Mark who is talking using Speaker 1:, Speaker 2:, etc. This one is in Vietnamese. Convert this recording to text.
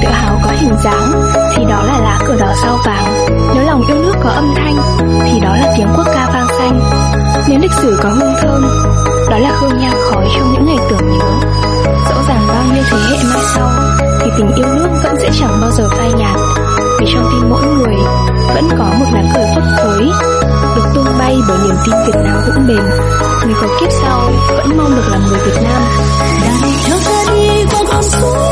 Speaker 1: tự hào có hình dáng thì đó là lá cờ đỏ sao vàng. Nếu lòng yêu nước có âm thanh thì đó là tiếng quốc ca vang xanh. Nếu lịch sử có hương thơm, đó là hương nhang khói trong những ngày tưởng nhớ. Dẫu rằng bao nhiêu thế hệ mai sau thì tình yêu nước vẫn sẽ chẳng bao giờ phai nhạt, vì trong tim mỗi người vẫn có một lá cờ phấp phới được tung bay bởi niềm tin Việt Nam vững bền. Người có kiếp sau vẫn mong được làm người Việt Nam.
Speaker 2: Đời cho ta đi qua con suối